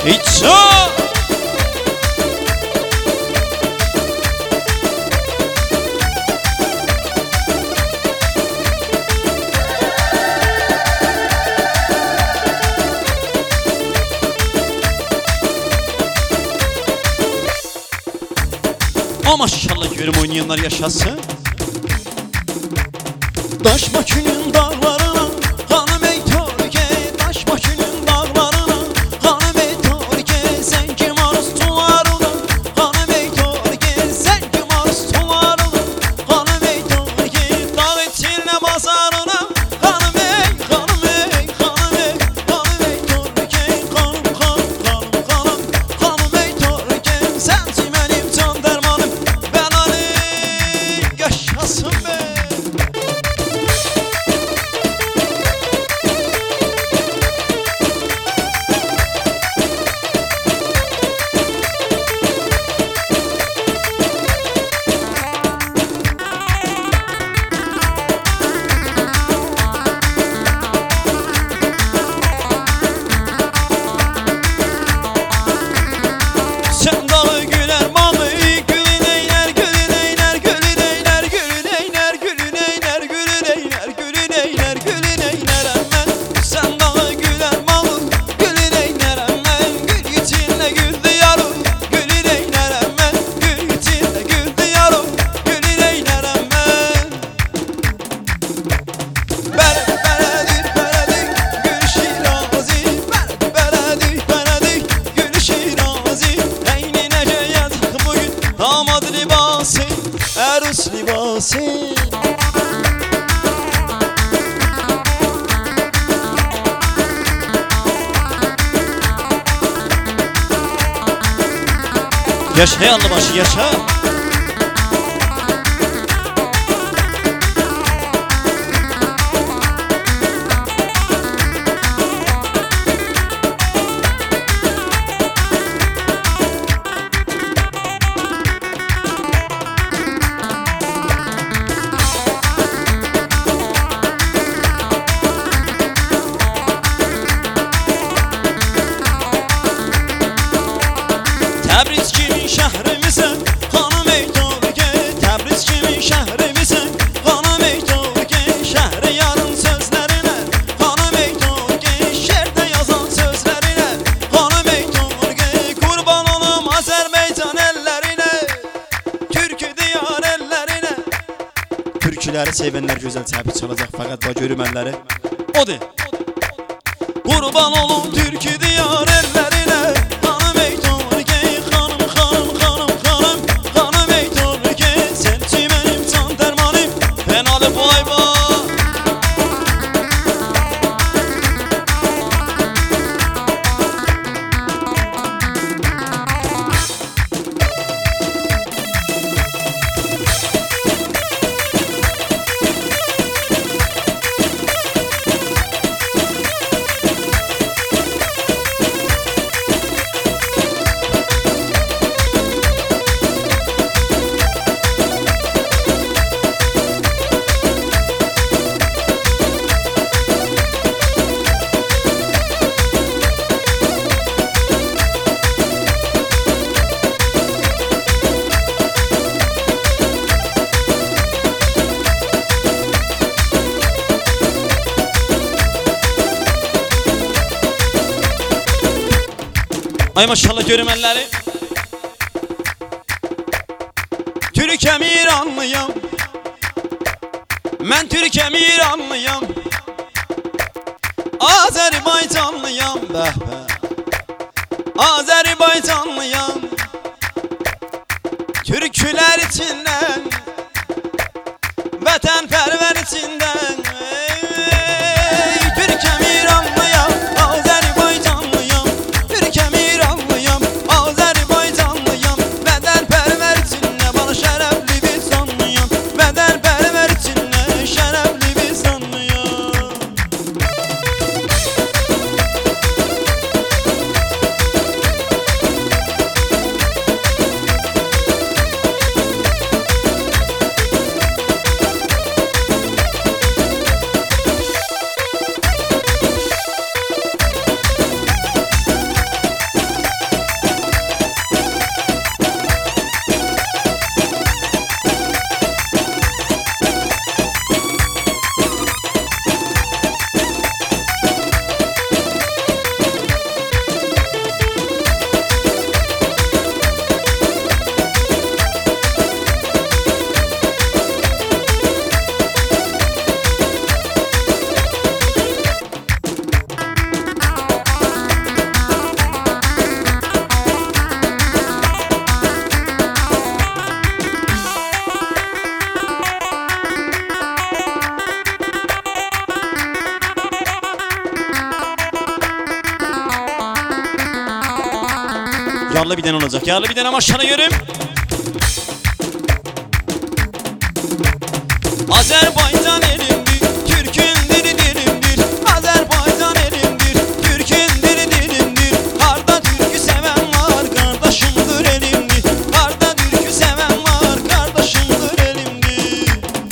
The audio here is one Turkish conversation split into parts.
İço. Ama maşallah görüm oynayanlar yaşasın. Daş maçının dağlarına hanım ey Türkiye, daş maçının dağlarına hanım ey Türkiye, sen kim arzularına hanım ey Türkiye, sen kim arzularına hanım ey Türkiye, dağ içine bazarına hanım ey, hanım ey, hanım ey, hanım ey Türkiye, hanım ey Türkiye, sensin benim can dermanım, ben Ali yaşasın be. Sen dağı güler malı, gülün eyler, gülün eyler, gülün eyler, gülün eyler, gülün eyler, gülün eyler, gülün eyler, gülün eyler emmen. Sen dağı güler malı, gülün eyler emmen, gül içinde gül diyarım, gülün eyler emmen, gül içinde gül diyarım, gülün eyler emmen. Beredik, beredik, gül şirazi, beredik, beredik, gül şirazi. Eyni nece yatık bugün damat libası, erus libası. Yaşa yanlı başı yaşa. Təbriz kimin şəhrimisən, xanım ey Türkiyə, Təbriz kimin şəhrimisən, xanım ey Türkiyə, şəhri yarın sözlərinə, xanım ey Türkiyə, şərdə yazan sözlərinə, xanım ey Türkiyə, qurban olum Azərbaycan əllərinə, türkü diyar əllərinə. Türküləri sevənlər gözəl təbrik çalacaq, fəqət bax görüm əlləri. Odur. Qurban olum türkü diyar əllərinə, xanım ey Türkiyə, xanım, xanım, xanım, xanım, xanım ey Türkiyə, sensin mənim can dərmanım, mən Ali Boyba. Ay maşallah görüm əlləri. Türkəm İranlıyam, mən Türkəm İranlıyam, Azərbaycanlıyam, bəh bəh, Azərbaycanlıyam. Türkülər içindən, vətənpərvər içindən, Türkəm İranlıyam, Azərbaycanlıyam, Türkəm İranlıyam, Azərbaycanlıyam, vətənpərvər içindən, bana şərəfli bir sanlıyam, vətənpərvər içindən, şərəfli bir sanlıyam. Yarlı bir tane olacak. Yarlı bir tane maşallah görüm. Azerbaycan elimdir, Türk'ün dili dilimdir. Azerbaycan elimdir, Türk'ün dili dilimdir. Harda türkü seven var, kardeşimdir elimdir. Harda türkü seven var, kardeşimdir elimdir.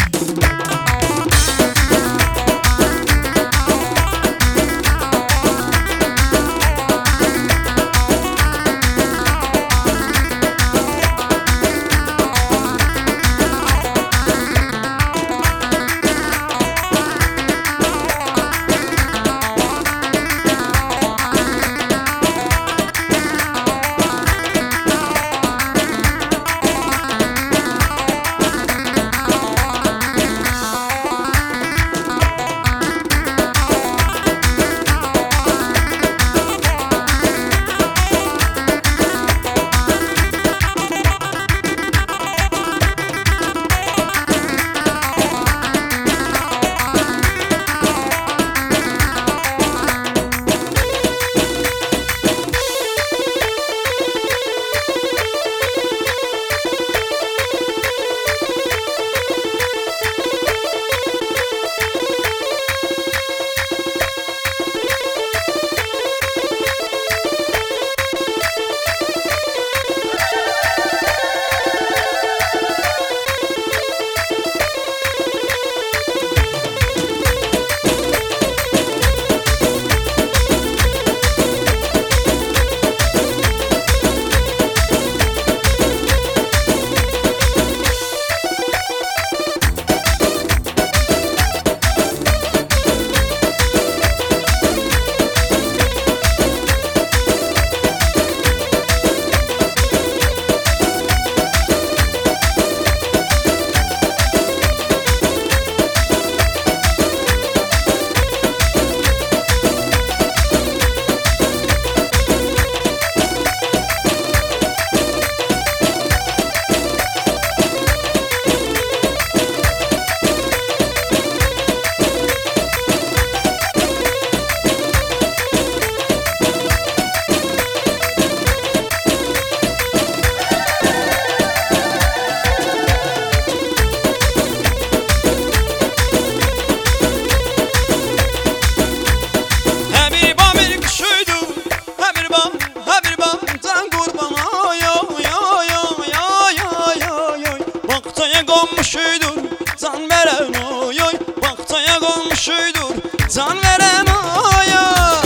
Konmuşuydur can veren oy oy. Baktaya konmuşuydur can veren oy oy.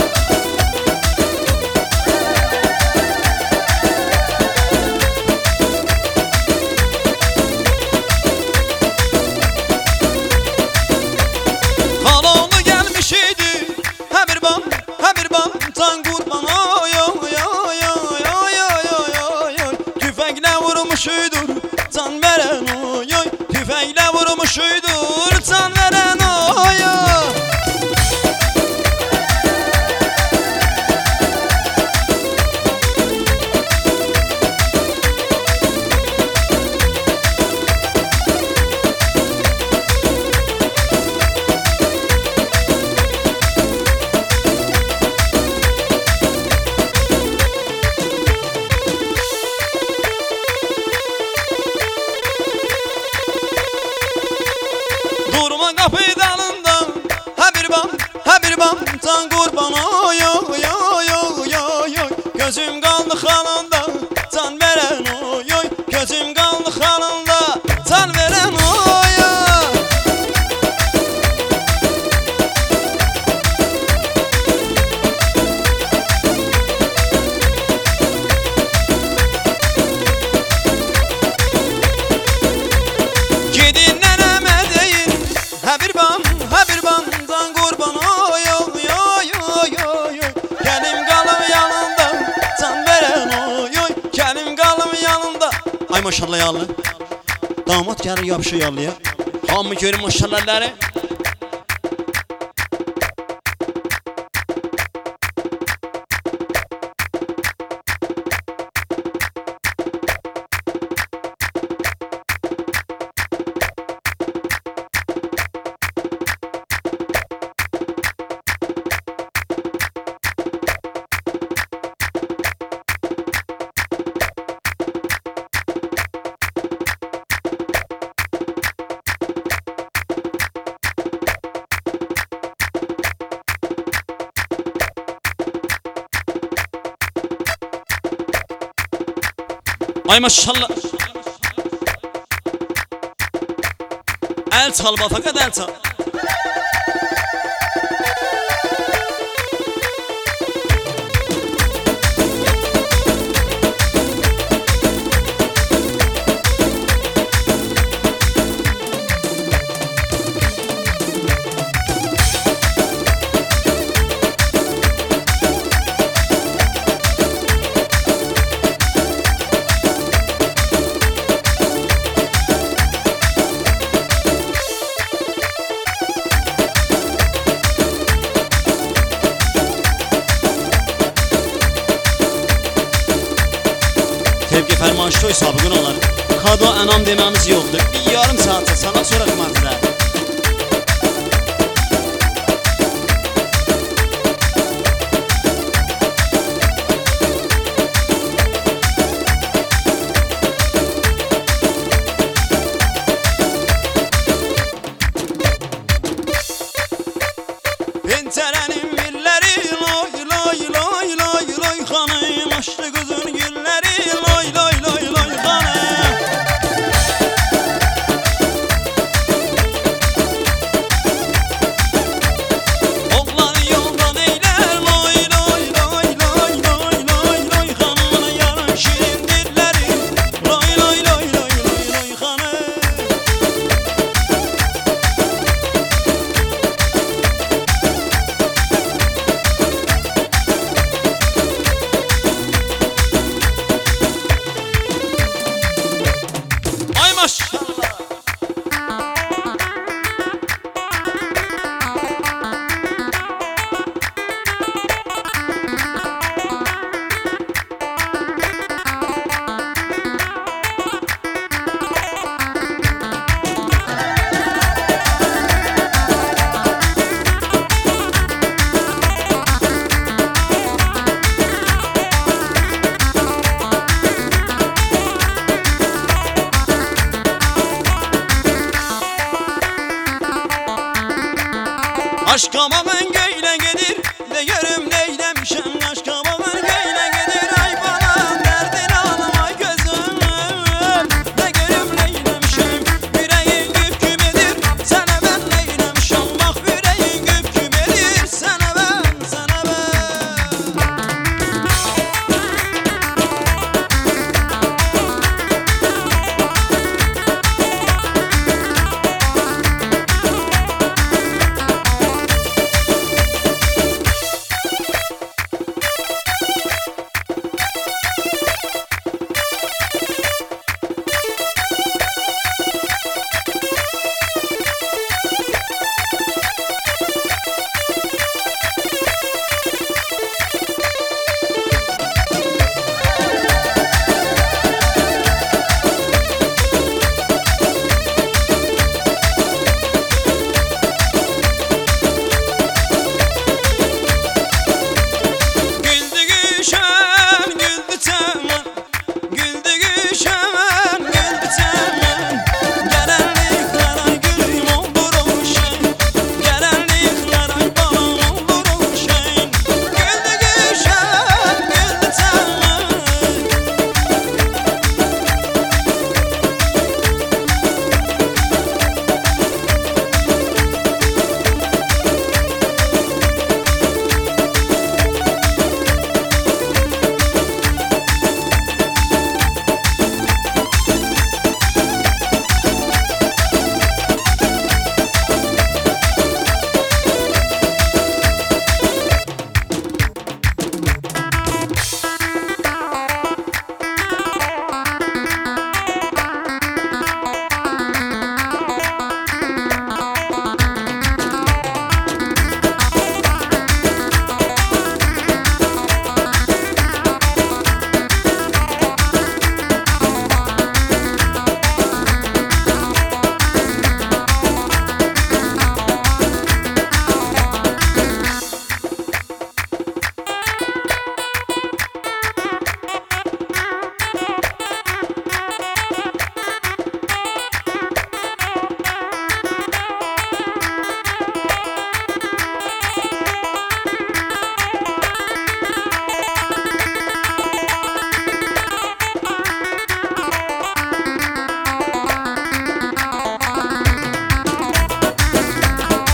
Haloğlu gelmiş idi ha bir bam can kurban oy oy oy oy oy oy oy oy. Tüfekle vurmuşuydur can veren oy oy. Tüfekle vurmuşuydur can veren oy oy. Durma kapı dalında ha bir bam can kurban oy oy oy oy oy oy. Gözüm kaldı halında can veren oy oy. Gözüm kaldı halında can veren oy oy. Gidin neneme deyin ha bir bam can kurban oy oy oy oy oy. Kelim kalım yanında can veren oy oy. Kelim kalım yanında. Ay maşallah yallı. Damat gelir yapışıyor yallıya. Hamı görün maşallahları. Ay maşallah. El çal bak, fakat el çal. Tevki ferman şoy sabıqın olar. Kado enam dememiz yoktur. Bir yarım saate sana sonra kımartılar.